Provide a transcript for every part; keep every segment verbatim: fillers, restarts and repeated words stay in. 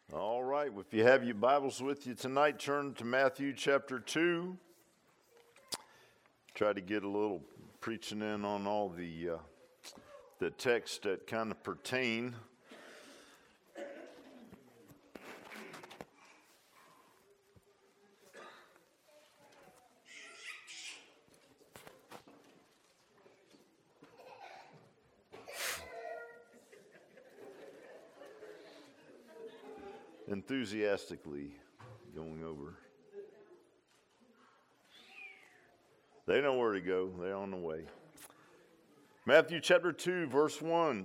All right, well, if you have your Bibles with you tonight, turn to Matthew chapter two. Try to get a little preaching in on all the uh, the texts that kind of pertain. Enthusiastically going over. They know where to go. They're on the way. Matthew chapter two, verse one.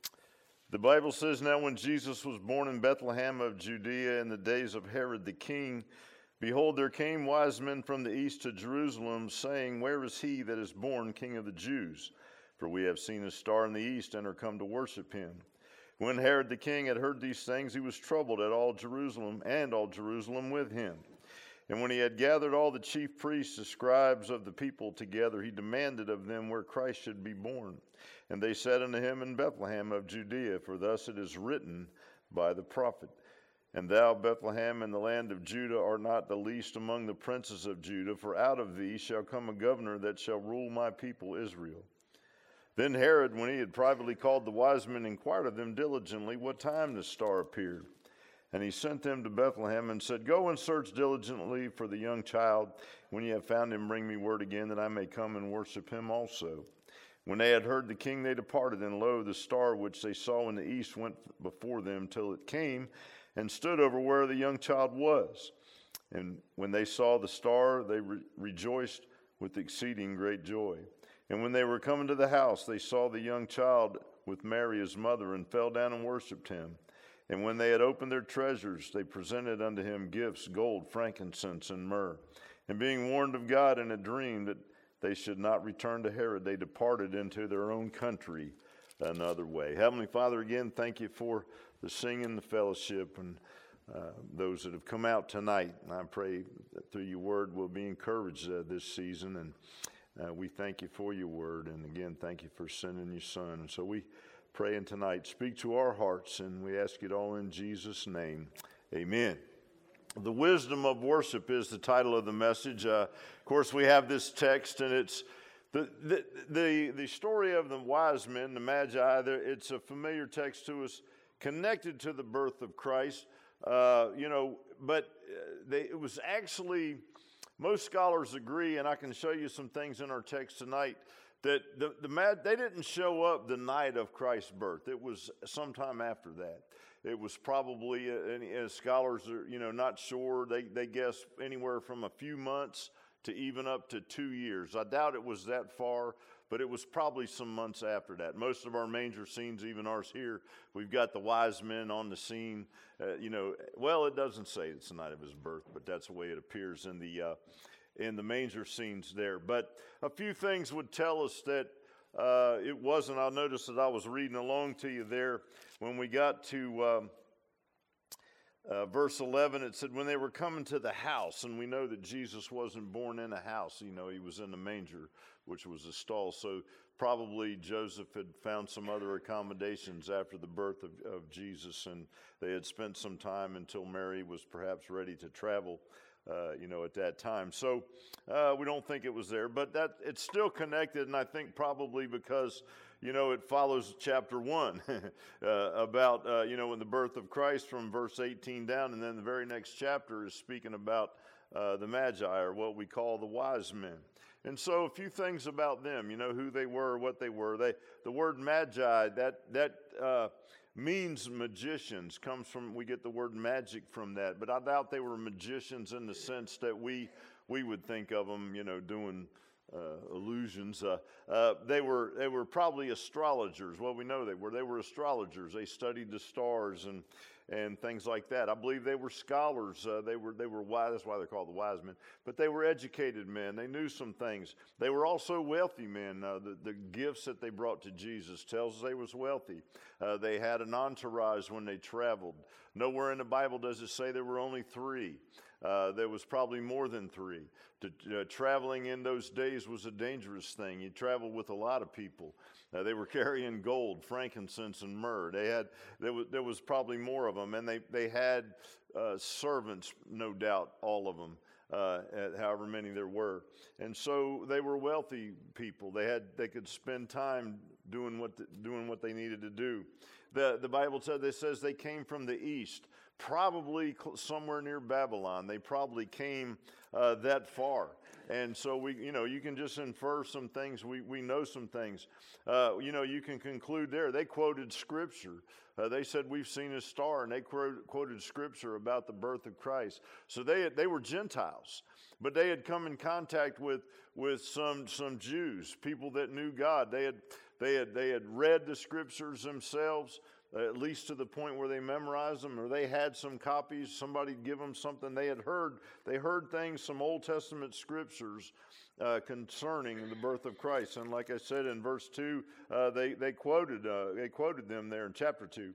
The Bible says, "Now when Jesus was born in Bethlehem of Judea in the days of Herod the king, behold, there came wise men from the east to Jerusalem, saying, Where is he that is born King of the Jews? For we have seen his star in the east and are come to worship him. When Herod the king had heard these things, he was troubled at all Jerusalem, and all Jerusalem with him. And when he had gathered all the chief priests, the scribes of the people together, he demanded of them where Christ should be born. And they said unto him, In Bethlehem of Judea, for thus it is written by the prophet, And thou, Bethlehem, in the land of Judah, art not the least among the princes of Judah, for out of thee shall come a governor that shall rule my people Israel. Then Herod, when he had privately called the wise men, inquired of them diligently what time the star appeared. And he sent them to Bethlehem and said, Go and search diligently for the young child. When ye have found him, bring me word again, that I may come and worship him also. When they had heard the king, they departed, and lo, the star which they saw in the east went before them till it came and stood over where the young child was. And when they saw the star, they re- rejoiced with exceeding great joy. And when they were coming to the house, they saw the young child with Mary his mother, and fell down and worshipped him. And when they had opened their treasures, they presented unto him gifts, gold, frankincense, and myrrh. And being warned of God in a dream that they should not return to Herod, they departed into their own country another way. Heavenly Father, again, thank you for the singing, the fellowship, and uh, those that have come out tonight. And I pray that through your word we'll be encouraged uh, this season. And Uh, we thank you for your word, and again, thank you for sending your son. And so we pray in tonight, speak to our hearts, and we ask it all in Jesus' name. Amen. The wisdom of worship is the title of the message. Uh, of course, we have this text, and it's the the the, the story of the wise men, the Magi. It's a familiar text to us, connected to the birth of Christ. Uh, you know, but they, it was actually. Most scholars agree, and I can show you some things in our text tonight, that the, the mad, they didn't show up the night of Christ's birth. It was sometime after that. It was probably, uh, as scholars are, you know, not sure. They they guess anywhere from a few months to even up to two years. I doubt it was that far, but it was probably some months after that. Most of our manger scenes, even ours here, we've got the wise men on the scene. Uh, you know, well, it doesn't say it's the night of his birth, but that's the way it appears in the uh, in the manger scenes there. But a few things would tell us that uh, it wasn't. I'll notice that I was reading along to you there when we got to um, uh, verse eleven. It said, when they were coming to the house, and we know that Jesus wasn't born in a house. You know, he was in the manger, which was a stall. So probably Joseph had found some other accommodations after the birth of, of Jesus, and they had spent some time until Mary was perhaps ready to travel, uh, you know, at that time. So uh, we don't think it was there, but that it's still connected, and I think probably because, you know, it follows chapter one uh, about, uh, you know, in the birth of Christ from verse eighteen down, and then the very next chapter is speaking about uh, the Magi, or what we call the wise men. And so a few things about them, you know, who they were, what they were. They, the word magi, that that uh, means magicians, comes from, we get the word magic from that. But I doubt they were magicians in the sense that we we would think of them, you know, doing uh, illusions. Uh, uh, they were they were probably astrologers. Well, we know they were. They were astrologers. They studied the stars and and things like that. I believe they were scholars. Uh, they were they were wise. That's why they're called the wise men. But they were educated men. They knew some things. They were also wealthy men. Uh, the, the gifts that they brought to Jesus tells us they was wealthy. Uh, they had an entourage when they traveled. Nowhere in the Bible does it say there were only three. Uh, there was probably more than three. To, uh, traveling in those days was a dangerous thing. You traveled with a lot of people. Uh, they were carrying gold, frankincense, and myrrh. They had there was there was probably more of them, and they they had uh, servants, no doubt, all of them. Uh, at however many there were, and so they were wealthy people. They had they could spend time doing what the, doing what they needed to do. The the Bible said it says they came from the east, probably cl- somewhere near Babylon. They probably came uh, that far, and so we you know you can just infer some things. We we know some things. Uh, you know you can conclude there. They quoted scripture. Uh, they said, we've seen a star, and they quoted, quoted scripture about the birth of Christ. So they had, they were Gentiles, but they had come in contact with with some some Jews, people that knew God. They had they had they had read the scriptures themselves, uh, at least to the point where they memorized them, or they had some copies. Somebody give them something. They had heard they heard things, some Old Testament scriptures Uh, concerning the birth of Christ. And like I said in verse two, uh, they they quoted uh, they quoted them there in chapter two,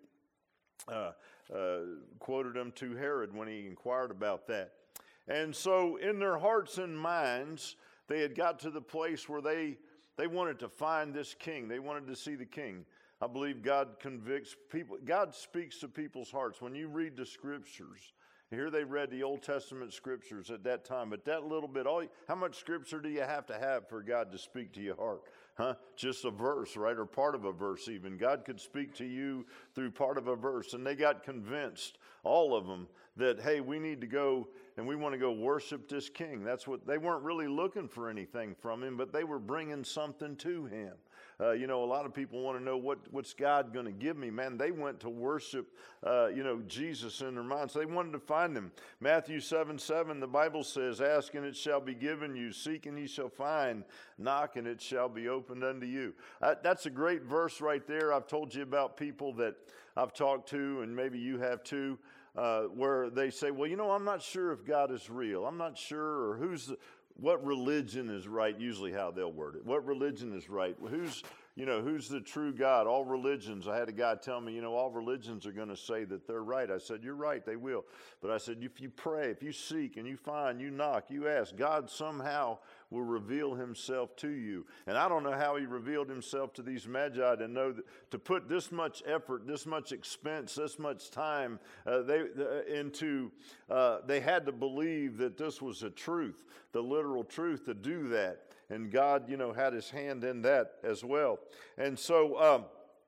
uh, uh, quoted them to Herod when he inquired about that. And so in their hearts and minds, they had got to the place where they they wanted to find this king. They wanted to see the king. I believe God convicts people. God speaks to people's hearts. When you read the scriptures, here they read the Old Testament scriptures at that time, but that little bit, all, how much scripture do you have to have for God to speak to your heart? Huh? Just a verse, right? Or part of a verse even. God could speak to you through part of a verse. And they got convinced, all of them, that, hey, we need to go and we want to go worship this king. That's what, they weren't really looking for anything from him, but they were bringing something to him. Uh, you know, a lot of people want to know what, what's God going to give me. Man, they went to worship, uh, you know, Jesus in their minds. They wanted to find him. Matthew seven seven, the Bible says, ask and it shall be given you. Seek and ye shall find. Knock and it shall be opened unto you. Uh, that's a great verse right there. I've told you about people that I've talked to, and maybe you have too, uh, where they say, well, you know, I'm not sure if God is real. I'm not sure, or who's the, what religion is right, usually how they'll word it. What religion is right? Who's, you know, who's the true God? All religions. I had a guy tell me, you know, all religions are going to say that they're right. I said, you're right, they will. But I said, if you pray, if you seek and you find, you knock, you ask, God somehow will reveal himself to you. And I don't know how he revealed himself to these magi to know that, to put this much effort, this much expense, this much time uh, they uh, into, uh, they had to believe that this was a truth, the literal truth, to do that. And God, you know, had his hand in that as well. And so um,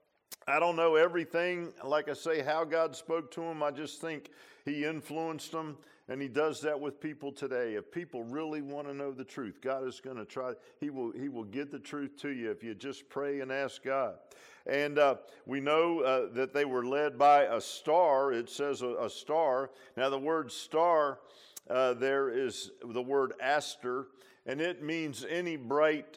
I don't know everything, like I say, how God spoke to him. I just think he influenced them, and he does that with people today. If people really want to know the truth, God is going to try. He will, he will get the truth to you if you just pray and ask God. And uh, we know uh, that they were led by a star. It says a, a star. Now the word star, uh, there is the word aster, and it means any bright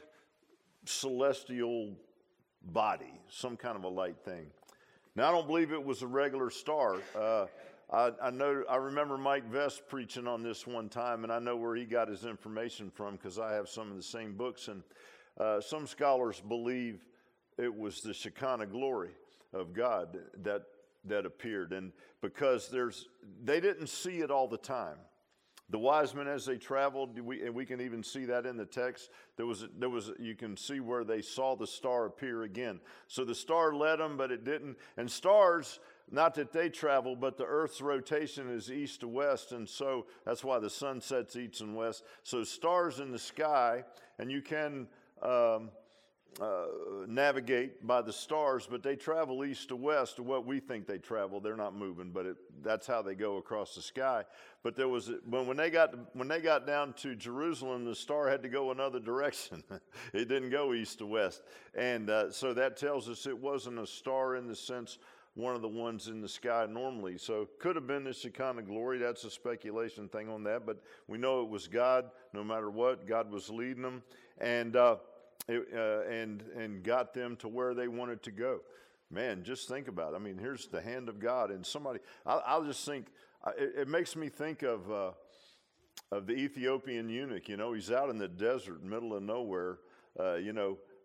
celestial body, some kind of a light thing. Now, I don't believe it was a regular star. Uh, I, I know. I remember Mike Vest preaching on this one time, and I know where he got his information from because I have some of the same books. And uh, some scholars believe it was the Shekinah glory of God that that appeared, and because there's they didn't see it all the time. The wise men, as they traveled, we, and we can even see that in the text, there was, there was, you can see where they saw the star appear again. So the star led them, but it didn't. And stars, not that they travel, but the earth's rotation is east to west, and so that's why the sun sets east and west. So stars in the sky, and you can um, uh, navigate by the stars, but they travel east to west to what we think they travel. They're not moving, but it, that's how they go across the sky. But there was when when they got to, when they got down to Jerusalem, the star had to go another direction. It didn't go east to west, and uh, so that tells us it wasn't a star in the sense one of the ones in the sky normally. So could have been the Shekinah glory. That's a speculation thing on that, but we know it was God. No matter what, God was leading them, and. Uh, It, uh, and and got them to where they wanted to go. Man, just think about it. I mean, here's the hand of God, and somebody. I'll, I'll just think. It, it makes me think of uh, of the Ethiopian eunuch. You know, he's out in the desert, middle of nowhere. Uh, you know,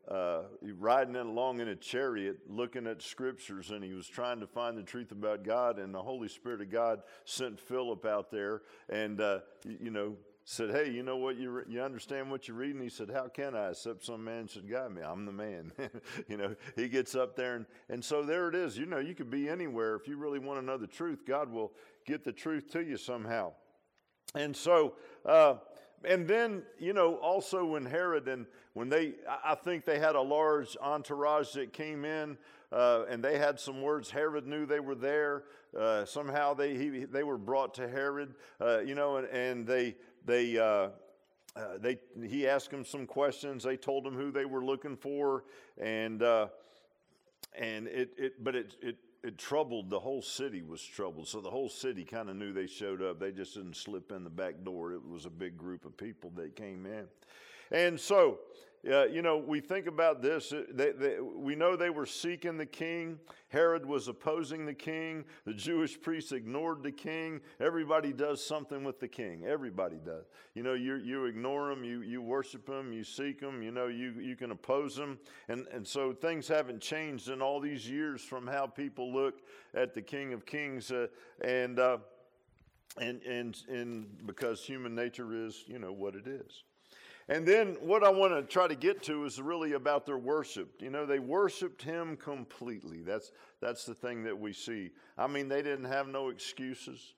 uh, riding along in a chariot looking at scriptures, and he was trying to find the truth about God, and the Holy Spirit of God sent Philip out there and, uh, you, you know, said, hey, you know what, you re- you understand what you're reading? He said, how can I, except some man should guide me? I'm the man. You know, he gets up there, and, and so there it is. You know, you could be anywhere. If you really want to know the truth, God will get the truth to you somehow. And so, uh, and then, you know, also when Herod, and when they, I think they had a large entourage that came in, uh, and they had some words. Herod knew they were there. Uh, somehow they he, they were brought to Herod, uh, you know, and, and they, They, uh, uh, they, he asked them some questions. They told him who they were looking for, and uh, and it, it, but it, it, it troubled the whole city. Was troubled, so the whole city kind of knew they showed up. They just didn't slip in the back door. It was a big group of people that came in, and so. Uh, you know, we think about this. They, they, we know they were seeking the king. Herod was opposing the king. The Jewish priests ignored the king. Everybody does something with the king. Everybody does. You know, you you ignore him. You you worship him. You seek him. You know, you you can oppose him. And and so things haven't changed in all these years from how people look at the King of Kings. Uh, and uh, and and and because human nature is, you know, what it is. And then what I want to try to get to is really about their worship. You know, they worshiped him completely. That's that's the thing that we see. I mean, they didn't have no excuses.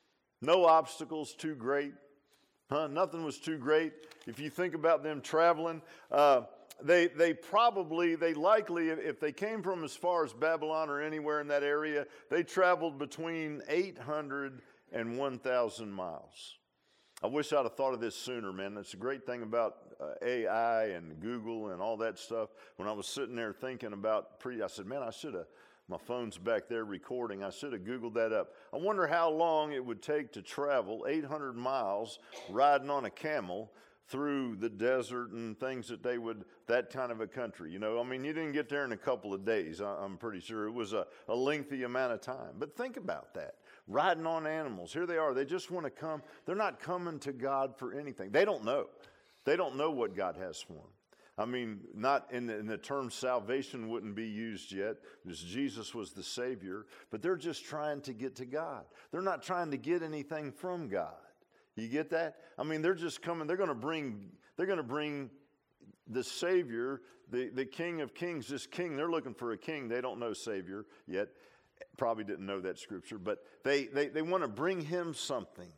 No obstacles too great. Huh? Nothing was too great. If you think about them traveling, uh, they they probably, they likely, if they came from as far as Babylon or anywhere in that area, they traveled between eight hundred and one thousand miles. I wish I'd have thought of this sooner, man. That's a great thing about uh, A I and Google and all that stuff. When I was sitting there thinking about pre, I said, man, I should have, my phone's back there recording. I should have Googled that up. I wonder how long it would take to travel eight hundred miles riding on a camel through the desert and things that they would, that kind of a country. You know, I mean, you didn't get there in a couple of days. I, I'm pretty sure it was a, a lengthy amount of time. But think about that. Riding on animals. Here they are. They just want to come. They're not coming to God for anything. They don't know. They don't know what God has for them. I mean, not in the, in the term salvation wouldn't be used yet, because Jesus was the Savior, but they're just trying to get to God. They're not trying to get anything from God. You get that? I mean, they're just coming. They're going to bring, they're going to bring the Savior, the, the King of Kings, this king. They're looking for a king. They don't know Savior yet. Probably didn't know that scripture, but they, they, they want to bring him something.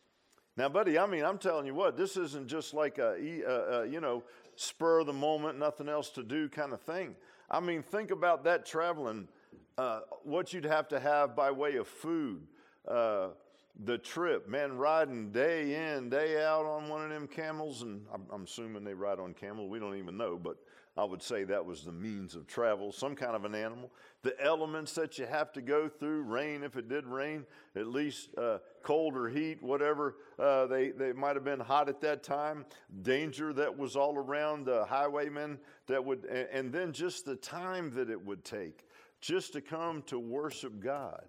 Now, buddy, I mean, I'm telling you what, this isn't just like a, a, a you know, spur of the moment, nothing else to do kind of thing. I mean, think about that traveling, uh, what you'd have to have by way of food, uh, the trip, man, riding day in, day out on one of them camels, and I'm, I'm assuming they ride on camel. We don't even know, but I would say that was the means of travel, some kind of an animal. The elements that you have to go through, rain if it did rain, at least uh, cold or heat, whatever. Uh, they, they might have been hot at that time. Danger that was all around the highwaymen that would, and, and then just the time that it would take just to come to worship God.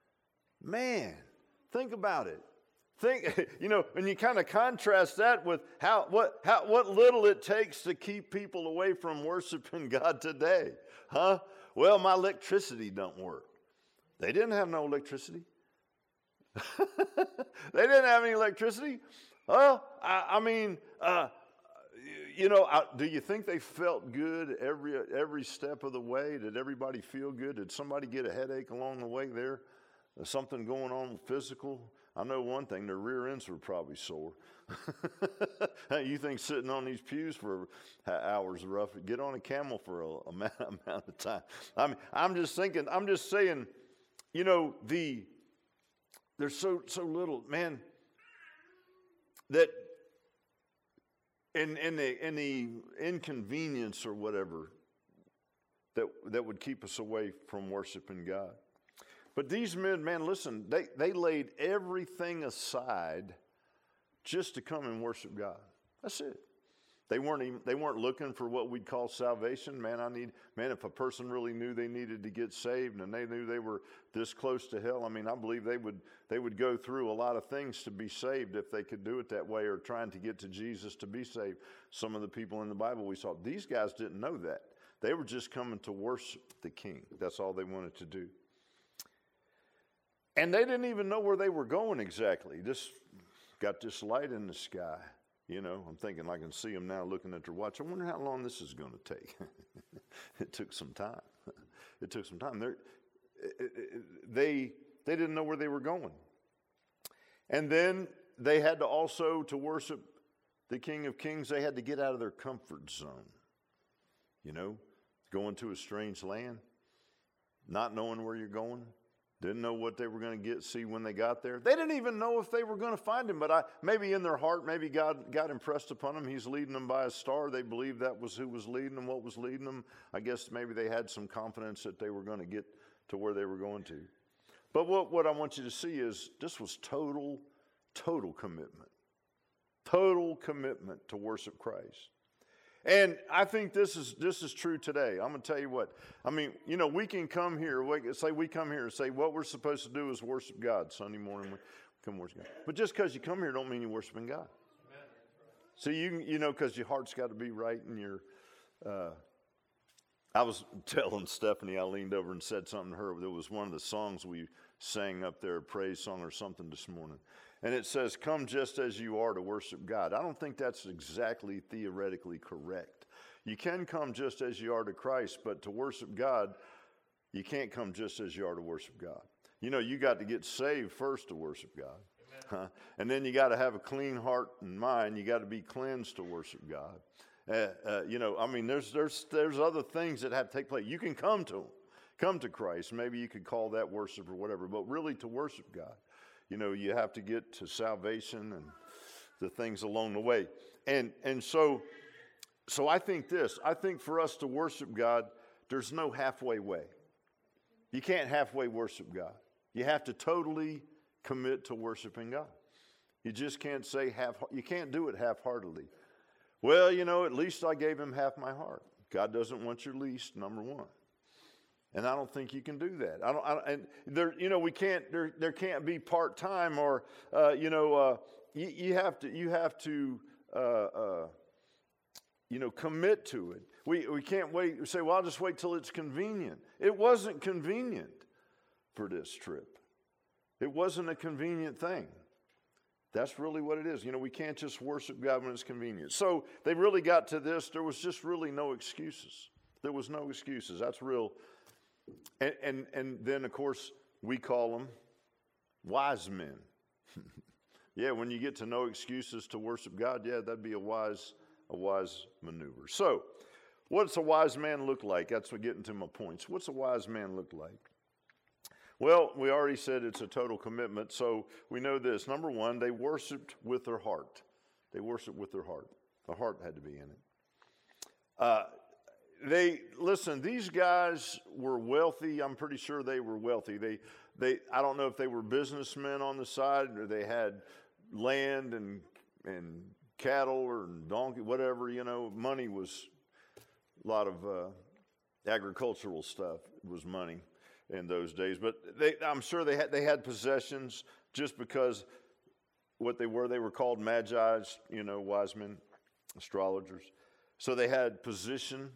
Man, think about it. Think, you know, and you kind of contrast that with how what how what little it takes to keep people away from worshiping God today, huh? Well, my electricity don't work. They didn't have no electricity. They didn't have any electricity. Well, I, I mean, uh, you know, I, do you think they felt good every every step of the way? Did everybody feel good? Did somebody get a headache along the way there? There's something going on physical? I know one thing, their rear ends were probably sore. You think sitting on these pews for hours is rough? Get on a camel for a, a amount of time. I mean, I'm just thinking, I'm just saying, you know, the there's so so little, man, that in in the in the inconvenience or whatever that that would keep us away from worshiping God. But these men, man, listen, they, they laid everything aside just to come and worship God. That's it. They weren't even, they weren't looking for what we'd call salvation. Man, I need, man, if a person really knew they needed to get saved and they knew they were this close to hell, I mean, I believe they would, they would go through a lot of things to be saved if they could do it that way, or trying to get to Jesus to be saved. Some of the people in the Bible we saw, these guys didn't know that. They were just coming to worship the King. That's all they wanted to do. And they didn't even know where they were going exactly. Just got this light in the sky. You know, I'm thinking I can see them now looking at their watch. I wonder how long this is going to take. It took some time. It took some time. They're, they they didn't know where they were going. And then they had to also, to worship the King of Kings, they had to get out of their comfort zone. You know, going to a strange land, not knowing where you're going. Didn't know what they were going to get, see when they got there. They didn't even know if they were going to find him, but I, maybe in their heart, maybe God got impressed upon them. He's leading them by a star. They believed that was who was leading them, what was leading them. I guess maybe they had some confidence that they were going to get to where they were going to. But what, what I want you to see is this was total, total commitment. Total commitment to worship Christ. And I think this is this is true today. I'm going to tell you what. I mean, you know, we can come here, we, say we come here and say what we're supposed to do is worship God. Sunday morning we come worship God. But just because you come here don't mean you're worshiping God. Amen. So you you know, because your heart's got to be right and your, uh, I was telling Stephanie, I leaned over and said something to her. There was one of the songs we sang up there, a praise song or something this morning. And it says, come just as you are to worship God. I don't think that's exactly theoretically correct. You can come just as you are to Christ, but to worship God, you can't come just as you are to worship God. You know, you got to get saved first to worship God. Huh? And then you got to have a clean heart and mind. You got to be cleansed to worship God. Uh, uh, you know, I mean, there's there's there's other things that have to take place. You can come to Him, come to Christ. Maybe you could call that worship or whatever, but really to worship God, you know, you have to get to salvation and the things along the way. And and so, so I think this, I think for us to worship God, there's no halfway way. You can't halfway worship God. You have to totally commit to worshiping God. You just can't say half, you can't do it half-heartedly. Well, you know, at least I gave Him half my heart. God doesn't want your least, number one. And I don't think you can do that. I don't. I, and there, you know, we can't. There, there can't be part time or, uh, you know, uh, you, you have to. You have to, uh, uh, you know, commit to it. We we can't wait. We say, well, I'll just wait till it's convenient. It wasn't convenient for this trip. It wasn't a convenient thing. That's really what it is. You know, we can't just worship God when it's convenient. So they really got to this. There was just really no excuses. There was no excuses. That's real. And, and and then, of course, we call them wise men. Yeah, when you get to no excuses to worship God, yeah, that'd be a wise a wise maneuver. So, what's a wise man look like? That's what getting to my points. What's a wise man look like? Well, we already said it's a total commitment, so we know this. Number one, they worshiped with their heart. They worshiped with their heart. The heart had to be in it. Uh They listen. These guys were wealthy. I'm pretty sure they were wealthy. They, they. I don't know if they were businessmen on the side or they had land and and cattle or donkey, whatever. You know, money was a lot of uh, agricultural stuff. Was money in those days. But they, I'm sure they had they had possessions just because what they were. They were called magi's. You know, wise men, astrologers. So they had position.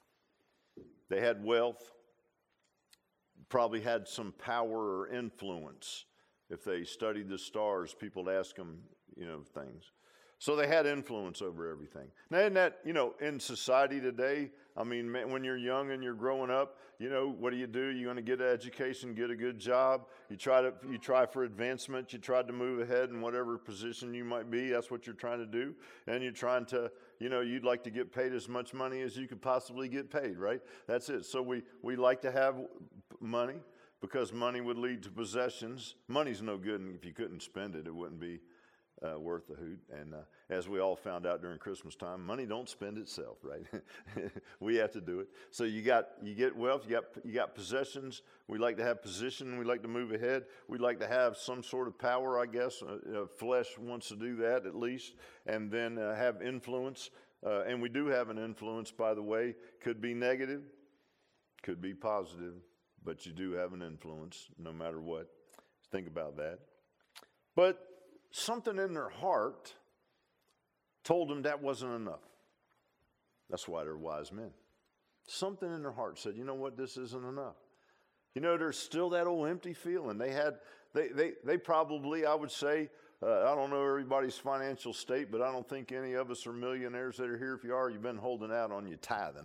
They had wealth, probably had some power or influence. If they studied the stars, people would ask them, you know, things. So they had influence over everything. Now, isn't that, you know, in society today, I mean, when you're young and you're growing up, you know, what do you do? You're going to get an education, get a good job. You try to, you try for advancement. You try to move ahead in whatever position you might be. That's what you're trying to do. And you're trying to, you know, you'd like to get paid as much money as you could possibly get paid, right? That's it. So we, we like to have money because money would lead to possessions. Money's no good, and if you couldn't spend it, it wouldn't be Uh, worth a hoot. And uh, as we all found out during Christmas time, money don't spend itself, right? We have to do it. So you got you get wealth, you got you got possessions. We like to have position. We like to move ahead. We like to have some sort of power, I guess. Uh, uh, flesh wants to do that at least, and then uh, have influence. Uh, and we do have an influence, by the way. Could be negative, could be positive, but you do have an influence no matter what. Think about that. But something in their heart told them that wasn't enough. That's why they're wise men. Something in their heart said, you know what, this isn't enough. You know, there's still that old empty feeling. They had, they they they probably, I would say, uh, I don't know everybody's financial state, but I don't think any of us are millionaires that are here. If you are, you've been holding out on your tithing.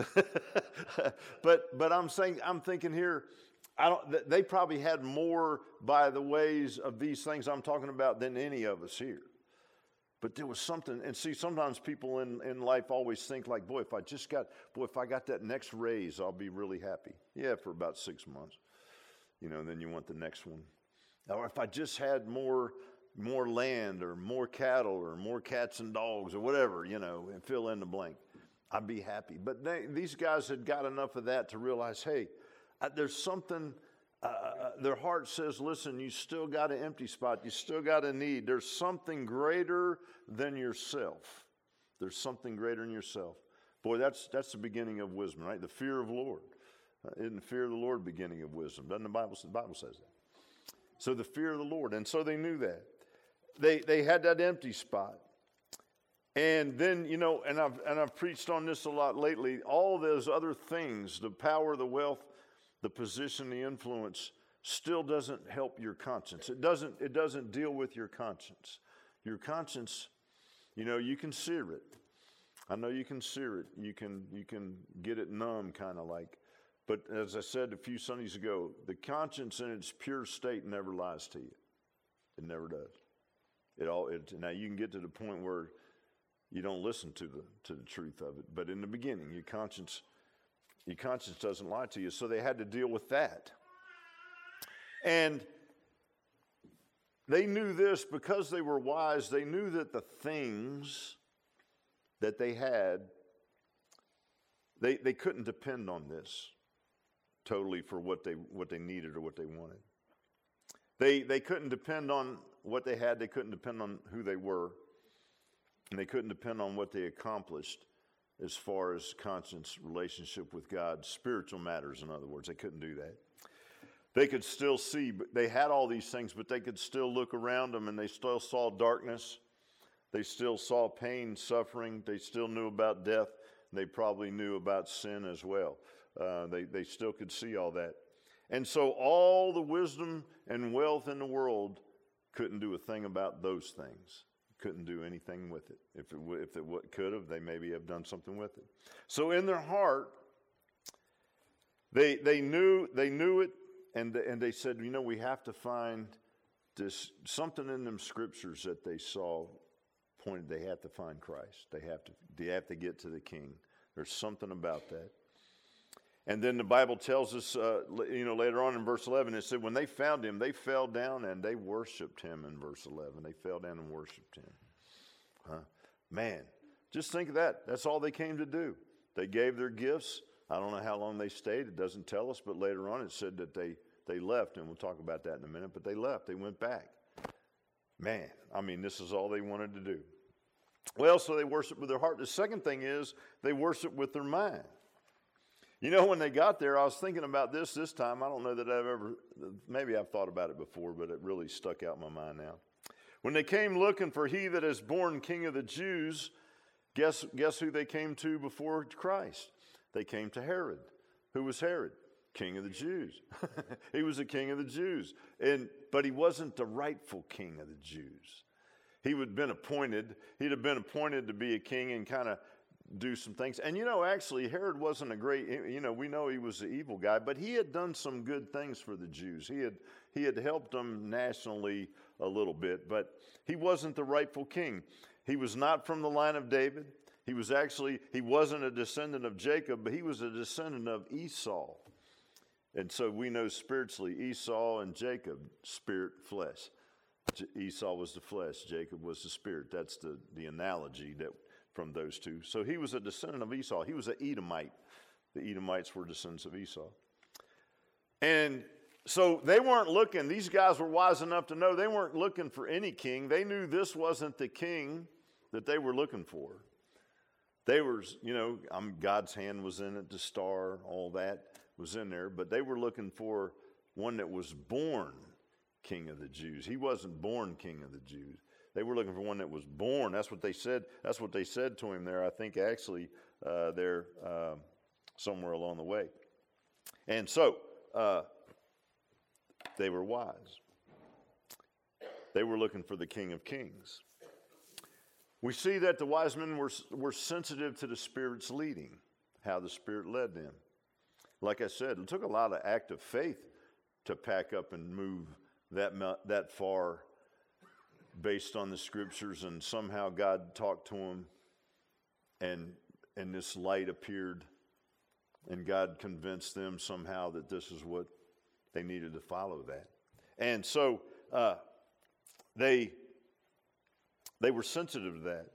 but but I'm saying, I'm thinking here, I don't. They probably had more by the ways of these things I'm talking about than any of us here. But there was something, and see, sometimes people in, in life always think like, boy, if I just got, boy, if I got that next raise, I'll be really happy. Yeah, for about six months. You know, and then you want the next one. Or if I just had more more land or more cattle or more cats and dogs or whatever, you know, and fill in the blank, I'd be happy. But they, these guys had got enough of that to realize, hey, uh, there's something. Uh, their heart says, listen, you still got an empty spot. You still got a need. There's something greater than yourself. There's something greater than yourself. Boy, that's that's the beginning of wisdom, right? The fear of the Lord. Uh, isn't the fear of the Lord beginning of wisdom? Doesn't the Bible, the Bible says that? So the fear of the Lord. And so they knew that. They they had that empty spot. And then, you know, and I've, and I've preached on this a lot lately, all those other things, the power, the wealth, the position, the influence, still doesn't help your conscience. It doesn't, it doesn't deal with your conscience. Your conscience, you know, you can sear it. I know you can sear it. You can, you can get it numb, kind of like. But as I said a few Sundays ago, the conscience in its pure state never lies to you. It never does. It all. It, now you can get to the point where you don't listen to the to the truth of it. But in the beginning, your conscience. Your conscience doesn't lie to you, so they had to deal with that. And they knew this because they were wise. They knew that the things that they had, they, they couldn't depend on this totally for what they what they needed or what they wanted. They they couldn't depend on what they had. They couldn't depend on who they were. And they couldn't depend on what they accomplished as far as conscience, relationship with God, spiritual matters, in other words. They couldn't do that. They could still see, but they had all these things, but they could still look around them, and they still saw darkness. They still saw pain, suffering. They still knew about death. They probably knew about sin as well. Uh, they, they still could see all that. And so all the wisdom and wealth in the world couldn't do a thing about those things. Couldn't do anything with it. If it, if it could have, they maybe have done something with it. So in their heart, they they knew they knew it, and and they said, you know, we have to find this something in them scriptures that they saw pointed. They have to find Christ. They have to they have to get to the King. There's something about that. And then the Bible tells us, uh, you know, later on in verse eleven, it said when they found him, they fell down and they worshiped him in verse eleven. They fell down and worshiped him. Huh? Man, just think of that. That's all they came to do. They gave their gifts. I don't know how long they stayed. It doesn't tell us, but later on it said that they, they left, and we'll talk about that in a minute, but they left. They went back. Man, I mean, this is all they wanted to do. Well, so they worshiped with their heart. The second thing is they worshiped with their mind. You know, when they got there, I was thinking about this this time. I don't know that I've ever, maybe I've thought about it before, but it really stuck out in my mind now. When they came looking for he that is born King of the Jews, guess, guess who they came to before Christ? They came to Herod. Who was Herod? King of the Jews. He was the king of the Jews. And, but he wasn't the rightful king of the Jews. He would have been appointed, he'd have been appointed to be a king and kind of do some things. And you know, actually, Herod wasn't a great, you know, we know he was an evil guy, but he had done some good things for the Jews. He had he had helped them nationally a little bit, but he wasn't the rightful king. He was not from the line of David. He was actually, he wasn't a descendant of Jacob, but he was a descendant of Esau. And so we know spiritually, Esau and Jacob, spirit, flesh. Esau was the flesh, Jacob was the spirit. That's the, the analogy that from those two. So he was a descendant of Esau. He was an Edomite. The Edomites were descendants of Esau. And so they weren't looking, these guys were wise enough to know they weren't looking for any king. They knew this wasn't the king that they were looking for. They were, you know, um, God's hand was in it, the star, all that was in there, but they were looking for one that was born King of the Jews. He wasn't born King of the Jews. They were looking for one that was born. That's what they said. That's what they said to him there. I think actually uh, there uh, somewhere along the way. And so uh, they were wise. They were looking for the King of Kings. We see that the wise men were were sensitive to the Spirit's leading, how the Spirit led them. Like I said, it took a lot of active faith to pack up and move that that far based on the Scriptures, and somehow God talked to them, and and this light appeared, and God convinced them somehow that this is what they needed to follow that. And so uh, they they were sensitive to that.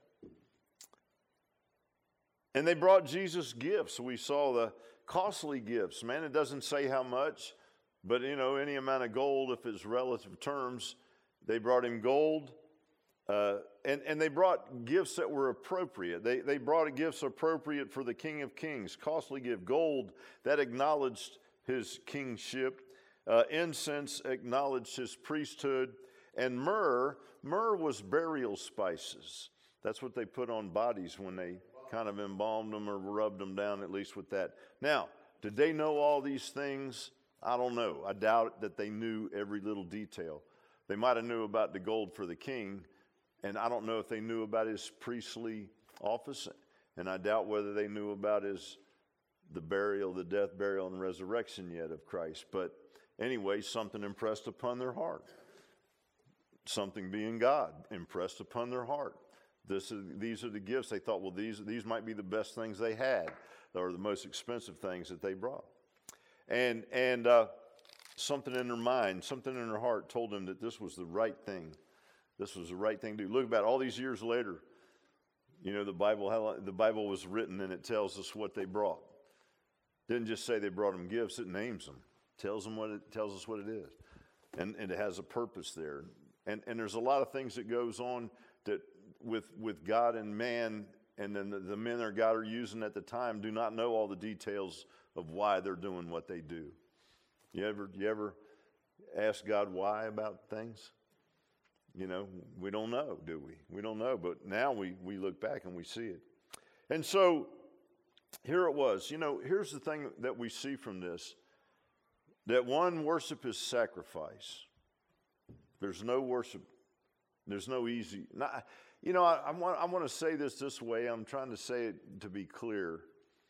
And they brought Jesus gifts. We saw the costly gifts. Man, it doesn't say how much, but, you know, any amount of gold, if it's relative terms, they brought him gold. Uh, and, and they brought gifts that were appropriate. They, they brought gifts appropriate for the King of Kings. Costly gift, gold, that acknowledged his kingship. Uh, incense acknowledged his priesthood. And myrrh, myrrh was burial spices. That's what they put on bodies when they kind of embalmed them or rubbed them down, at least with that. Now, did they know all these things? I don't know. I doubt that they knew every little detail. They might have knew about the gold for the king, and I don't know if they knew about his priestly office, and I doubt whether they knew about his the burial, the death, burial, and resurrection yet of Christ. But anyway, something impressed upon their heart. Something being God impressed upon their heart. This is, these are the gifts. They thought, well, these, these might be the best things they had, or the most expensive things that they brought. And, and uh, something in their mind, something in their heart told them that this was the right thing. This was the right thing to do. Look, about all these years later, you know, the Bible, how the Bible was written, and it tells us what they brought. Didn't just say they brought them gifts, it names them. Tells them what it tells us what it is. And, and it has a purpose there. And, and there's a lot of things that goes on that with with God and man, and then the, the men that God are using at the time do not know all the details of why they're doing what they do. You ever you ever ask God why about things? You know, we don't know, do we? We don't know, but now we, we look back and we see it. And so here it was. You know, here's the thing that we see from this, that one, worship is sacrifice. There's no worship. There's no easy. Not, you know, I, I want I want to say this this way. I'm trying to say it to be clear.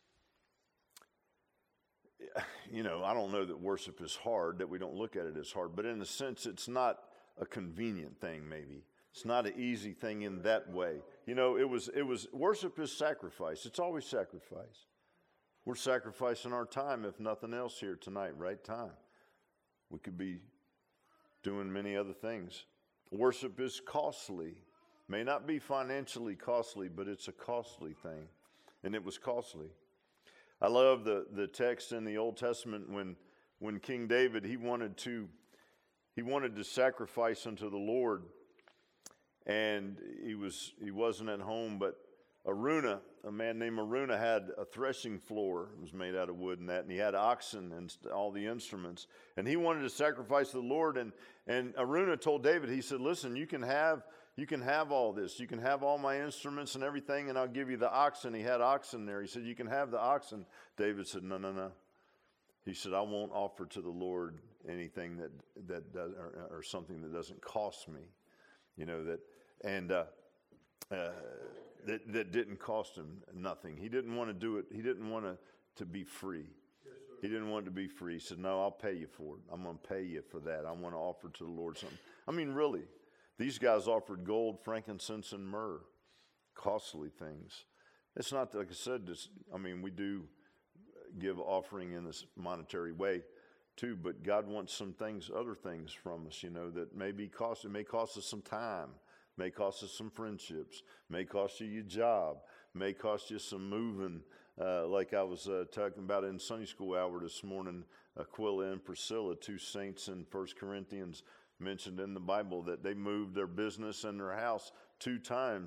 You know, I don't know that worship is hard, that we don't look at it as hard, but in a sense, it's not a convenient thing. Maybe it's not an easy thing in that way. You know, it was it was worship is sacrifice. It's always sacrifice. We're sacrificing our time, if nothing else, here tonight. Right time. We could be doing many other things. Worship is costly. May not be financially costly, but it's a costly thing. And it was costly. I love the, the text in the Old Testament when when King David, he wanted to he wanted to sacrifice unto the Lord, and he was he wasn't at home, but Araunah, a man named Araunah, had a threshing floor. It was made out of wood and that, and he had oxen and all the instruments. And he wanted to sacrifice to the Lord, and, and Araunah told David, he said, listen, you can have you can have all this. You can have all my instruments and everything, and I'll give you the oxen. He had oxen there. He said, you can have the oxen. David said, no, no, no. He said, I won't offer to the Lord anything that, that does, or, or something that doesn't cost me. You know, that, and, uh, uh, That, that didn't cost him nothing. He didn't want to do it. He didn't want to, to be free. Yes, he didn't want to be free. He said, no, I'll pay you for it. I'm going to pay you for that. I want to offer to the Lord something. I mean, really, these guys offered gold, frankincense, and myrrh, costly things. It's not, like I said, this, I mean, we do give offering in this monetary way too, but God wants some things, other things from us, you know, that may be cost, it may cost us some time. May cost us some friendships, may cost you your job, may cost you some moving, uh, like I was uh, talking about in Sunday school hour this morning. Aquila and Priscilla, two saints in First Corinthians, mentioned in the Bible that they moved their business and their house two times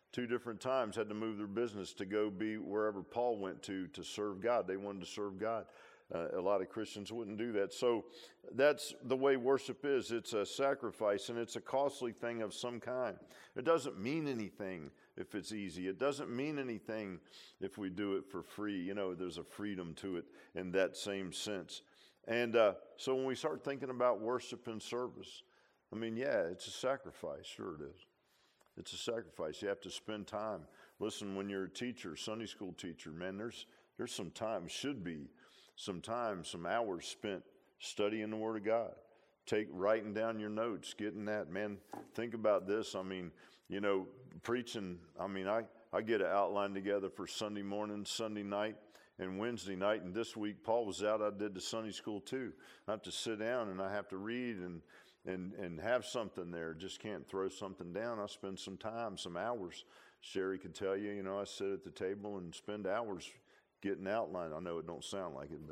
two different times had to move their business to go be wherever Paul went to to serve God. They wanted to serve God. Uh, a lot of Christians wouldn't do that. So that's the way worship is. It's a sacrifice, and it's a costly thing of some kind. It doesn't mean anything if it's easy. It doesn't mean anything if we do it for free. You know, there's a freedom to it in that same sense. And uh, so when we start thinking about worship and service, I mean, yeah, it's a sacrifice. Sure it is. It's a sacrifice. You have to spend time. Listen, when you're a teacher, Sunday school teacher, man, there's there's some time, should be some time, some hours spent studying the Word of God. Take writing down your notes, getting that. Man, think about this. I mean, you know, preaching, I mean, I, I get an outline together for Sunday morning, Sunday night, and Wednesday night. And this week, Paul was out. I did the Sunday school too. I have to sit down and I have to read and and and have something there. Just can't throw something down. I spend some time, some hours. Sherry could tell you, you know, I sit at the table and spend hours getting outline. I know it don't sound like it,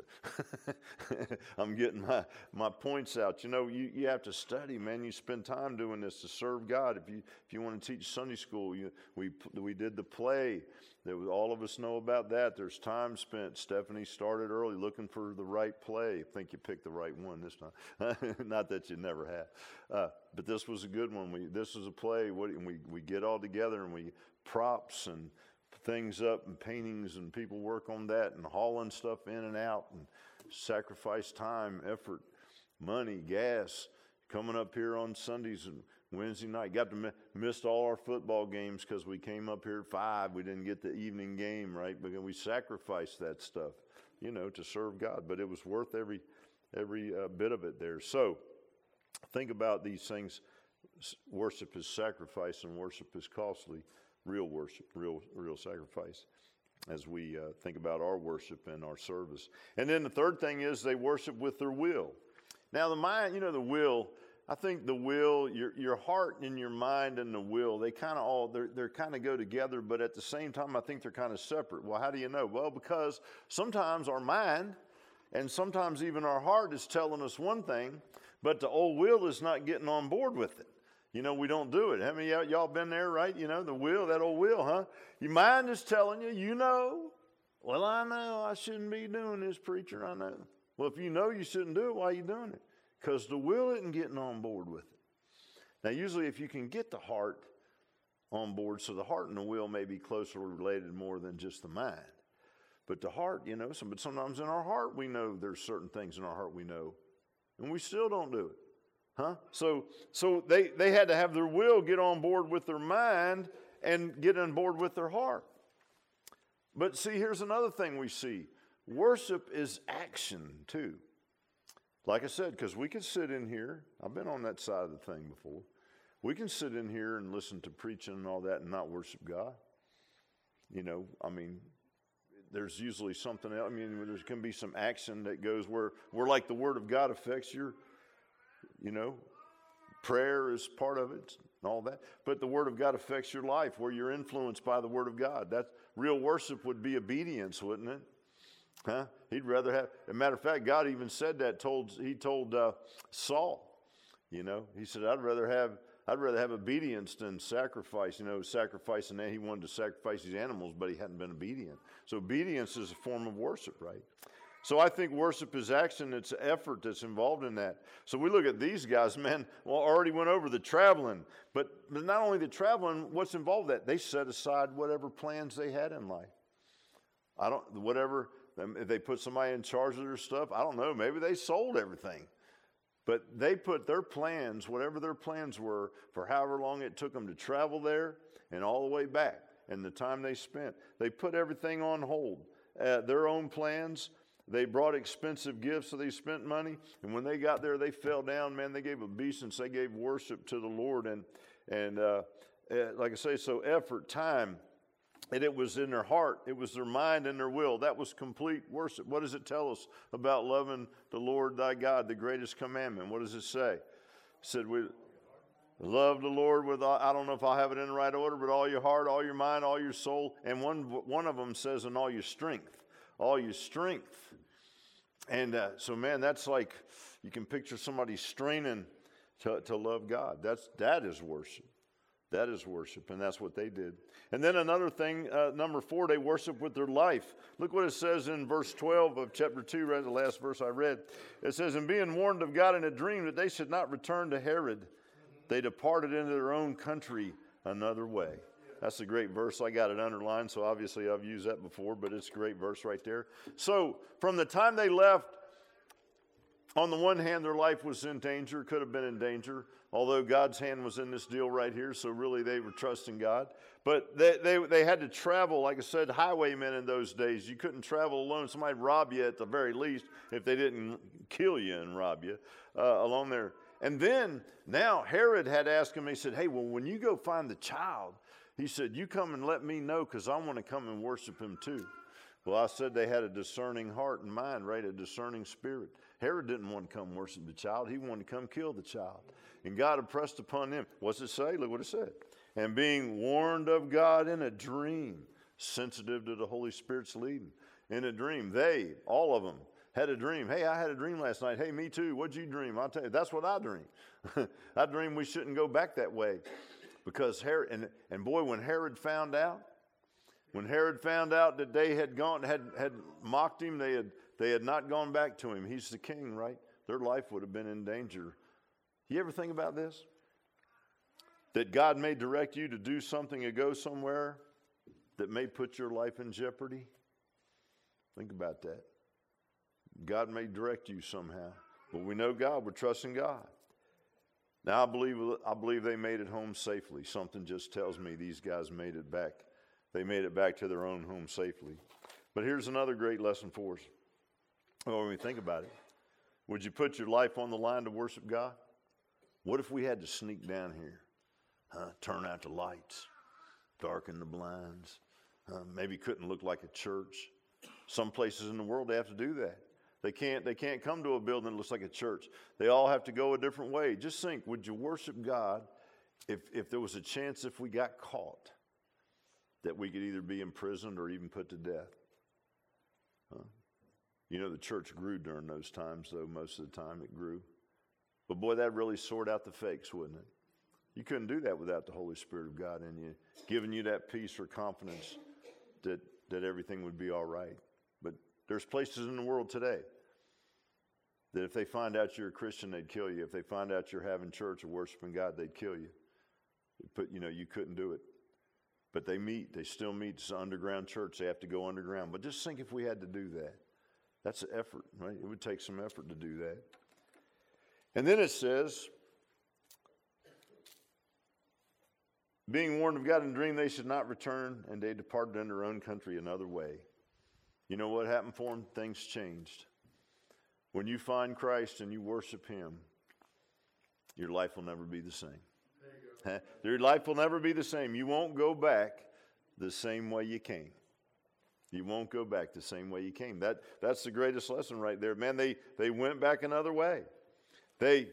but I'm getting my, my points out. You know, you, you have to study, man. You spend time doing this to serve God. If you if you want to teach Sunday school, you, we we did the play. That was, all of us know about that. There's time spent. Stephanie started early looking for the right play. I think you picked the right one this time. Not that you never have, uh, but this was a good one. We this was a play. What and we we get all together and we props and things up and paintings, and people work on that and hauling stuff in and out and sacrifice time, effort, money, gas, coming up here on Sundays and Wednesday night. Got to mi- missed all our football games because we came up here at five. We didn't get the evening game, right? Because we sacrificed that stuff, you know, to serve God. But it was worth every every uh, bit of it there. So think about these things. Worship is sacrifice and worship is costly. Real worship, real real sacrifice, as we uh, think about our worship and our service. And then the third thing is they worship with their will. Now the mind, you know, the will, I think the will, your your heart and your mind and the will, they kind of all, they're, they're kind of go together, but at the same time, I think they're kind of separate. Well, how do you know? Well, because sometimes our mind and sometimes even our heart is telling us one thing, but the old will is not getting on board with it. You know, we don't do it. How many of y'all been there, right? You know, the will, that old will, huh? Your mind is telling you, you know, well, I know I shouldn't be doing this, preacher, I know. Well, if you know you shouldn't do it, why are you doing it? Because the will isn't getting on board with it. Now, usually if you can get the heart on board, so the heart and the will may be closely related more than just the mind. But the heart, you know, some, but sometimes in our heart we know there's certain things in our heart we know, and we still don't do it. Huh? So so they, they had to have their will get on board with their mind and get on board with their heart. But see, here's another thing we see. Worship is action too. Like I said, because we can sit in here. I've been on that side of the thing before. We can sit in here and listen to preaching and all that and not worship God. You know, I mean, there's usually something else. I mean, there can be some action that goes where, where like the Word of God affects your, you know, prayer is part of it and all that. But the Word of God affects your life where you're influenced by the Word of God. That's real worship would be obedience, wouldn't it? Huh? He'd rather have, as a matter of fact, God even said that, told he told uh, Saul, you know, he said, I'd rather have I'd rather have obedience than sacrifice. You know, sacrificing that he wanted to sacrifice these animals, but he hadn't been obedient. So obedience is a form of worship, right? So I think worship is action. It's effort that's involved in that. So we look at these guys, man, well, already went over the traveling. But, but not only the traveling, what's involved in that? They set aside whatever plans they had in life. I don't, whatever, if they put somebody in charge of their stuff, I don't know, maybe they sold everything. But they put their plans, whatever their plans were, for however long it took them to travel there and all the way back, and the time they spent. They put everything on hold. Uh, their own plans. They brought expensive gifts, so they spent money. And when they got there, they fell down. Man, they gave obeisance. They gave worship to the Lord. And, and uh, uh, like I say, so effort, time. And it was in their heart. It was their mind and their will. That was complete worship. What does it tell us about loving the Lord thy God, the greatest commandment? What does it say? It said we love the Lord with all, I don't know if I'll have it in the right order, but all your heart, all your mind, all your soul. And one, one of them says, and all your strength. All your strength. And uh, so, man, that's like, you can picture somebody straining to, to love God. That's, that is worship. That is worship, and that's what they did. And then another thing, uh, number four, they worship with their life. Look what it says in verse twelve of chapter two, right, the last verse I read. It says, and being warned of God in a dream that they should not return to Herod, they departed into their own country another way. That's a great verse. I got it underlined, so obviously I've used that before, but it's a great verse right there. So from the time they left, on the one hand, their life was in danger, could have been in danger, although God's hand was in this deal right here, so really they were trusting God. But they, they, they had to travel, like I said, highwaymen in those days. You couldn't travel alone. Somebody would rob you at the very least if they didn't kill you and rob you uh, along there. And then, now Herod had asked him, he said, hey, well, when you go find the child, he said, you come and let me know because I want to come and worship him too. Well, I said they had a discerning heart and mind, right? A discerning spirit. Herod didn't want to come worship the child. He wanted to come kill the child. And God impressed upon him. What's it say? Look what it said. And being warned of God in a dream, sensitive to the Holy Spirit's leading. In a dream, they, all of them, had a dream. Hey, I had a dream last night. Hey, me too. What'd you dream? I'll tell you. That's what I dream. I dream we shouldn't go back that way. Because Herod, and, and boy, when Herod found out, when Herod found out that they had gone, had, had mocked him, they had, they had not gone back to him. He's the king, right? Their life would have been in danger. You ever think about this? That God may direct you to do something or go somewhere that may put your life in jeopardy? Think about that. God may direct you somehow. But we know God. We're trusting God. Now, I believe, I believe they made it home safely. Something just tells me these guys made it back. They made it back to their own home safely. But here's another great lesson for us. Well, when we think about it, would you put your life on the line to worship God? What if we had to sneak down here? Huh? Turn out the lights, darken the blinds, uh, maybe couldn't look like a church. Some places in the world, they have to do that. They can't, they can't come to a building that looks like a church. They all have to go a different way. Just think, would you worship God if, if there was a chance if we got caught that we could either be imprisoned or even put to death? Huh? You know, the church grew during those times, though most of the time it grew. But boy, that really sorted out the fakes, wouldn't it? You couldn't do that without the Holy Spirit of God in you, giving you that peace or confidence that, that everything would be all right. But there's places in the world today that if they find out you're a Christian, they'd kill you. If they find out you're having church or worshiping God, they'd kill you. But, you know, you couldn't do it. But they meet. They still meet. It's an underground church. They have to go underground. But just think if we had to do that. That's an effort, right? It would take some effort to do that. And then it says, being warned of God in a dream, they should not return, and they departed in their own country another way. You know what happened for them? Things changed. When you find Christ and you worship Him, your life will never be the same. There you go. Your life will never be the same. You won't go back the same way you came. You won't go back the same way you came. That, that's the greatest lesson right there. Man, they, they went back another way. They,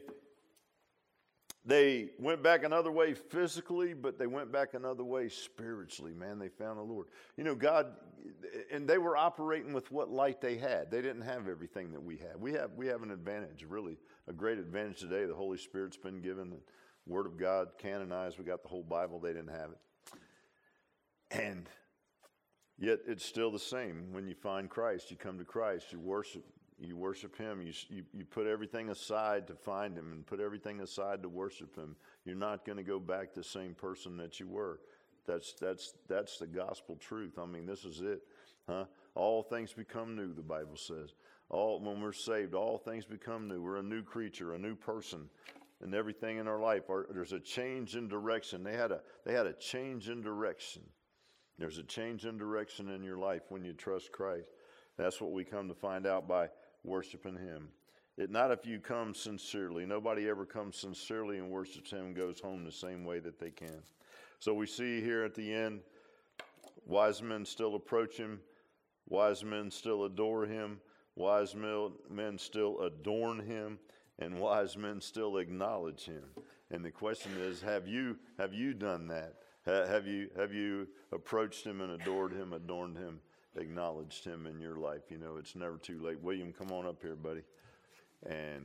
they went back another way physically, but they went back another way spiritually. Man, they found the Lord. You know, God, and they were operating with what light they had. They didn't have everything that we have. We have, we have an advantage, really, a great advantage today. The Holy Spirit's been given, the Word of God canonized. We got the whole Bible. They didn't have it. And yet it's still the same. When you find Christ, you come to Christ, you worship You worship Him. You, you you put everything aside to find Him and put everything aside to worship Him. You're not going to go back the same person that you were. That's that's that's the gospel truth. I mean, this is it, huh? All things become new, the Bible says. All when we're saved, all things become new. We're a new creature, a new person, and everything in our life. Our, there's a change in direction. They had a they had a change in direction. There's a change in direction in your life when you trust Christ. That's what we come to find out by worshiping Him. It not if you come sincerely. Nobody ever comes sincerely and worships Him and goes home the same way that they can. So we see here at the end, wise men still approach Him. Wise men still adore Him. Wise men still adorn Him. And wise men still acknowledge Him. And the question is, have you have you done that? Have you have you approached Him and adored Him, adorned Him, acknowledged Him in your life? You know, it's never too late. William, come on up here, buddy. And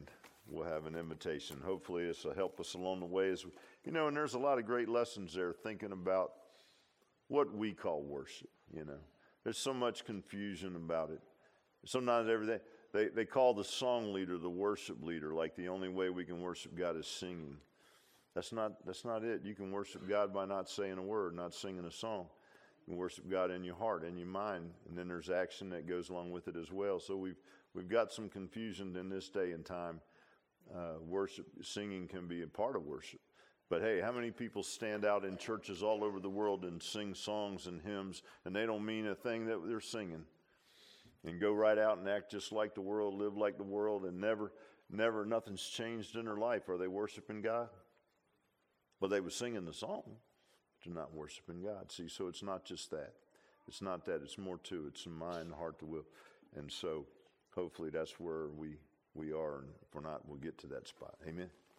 we'll have an invitation. Hopefully this will help us along the way. As we, you know, and there's a lot of great lessons there thinking about what we call worship, you know. There's so much confusion about it. Sometimes everything, they, they call the song leader the worship leader, like the only way we can worship God is singing. That's not, that's not it. You can worship God by not saying a word, not singing a song. You can worship God in your heart, in your mind, and then there's action that goes along with it as well. So we've, we've got some confusion in this day and time. Uh, worship, singing can be a part of worship. But hey, how many people stand out in churches all over the world and sing songs and hymns, and they don't mean a thing that they're singing, and go right out and act just like the world, live like the world, and never, never, nothing's changed in their life. Are they worshiping God? Well, they were singing the song, but they're not worshiping God. See, so it's not just that. It's not that. It's more to it. It's the mind, the heart, the will. And so hopefully that's where we, we are, and if we're not, we'll get to that spot. Amen.